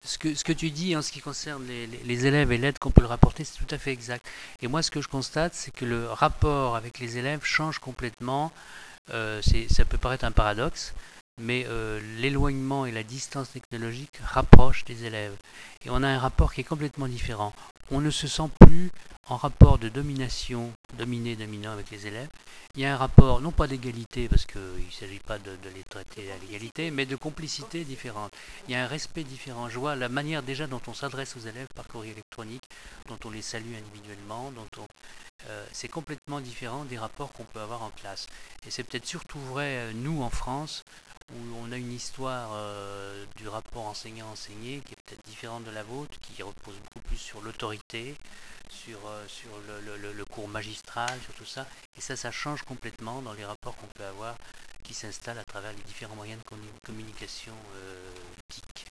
Ce que tu dis en ce qui concerne les élèves et l'aide qu'on peut leur apporter, c'est tout à fait exact. Et moi, ce que je constate, c'est que le rapport avec les élèves change complètement. Ça peut paraître un paradoxe, mais l'éloignement et la distance technologique rapprochent les élèves. Et on a un rapport qui est complètement différent. On ne se sent plus en rapport de domination, dominé-dominant avec les élèves. Il y a un rapport, non pas d'égalité, parce qu'il ne s'agit pas de les traiter à l'égalité, mais de complicité différente. Il y a un respect différent. Je vois la manière déjà dont on s'adresse aux élèves par courrier électronique, dont on les salue individuellement, c'est complètement différent des rapports qu'on peut avoir en classe. Et c'est peut-être surtout vrai, nous, en France, où on a une histoire du rapport enseignant-enseigné qui est peut-être différente de la vôtre, qui repose beaucoup plus sur l'autorité, sur le cours magistral, sur tout ça. Et ça change complètement dans les rapports qu'on peut avoir qui s'installent à travers les différents moyens de communication TIC.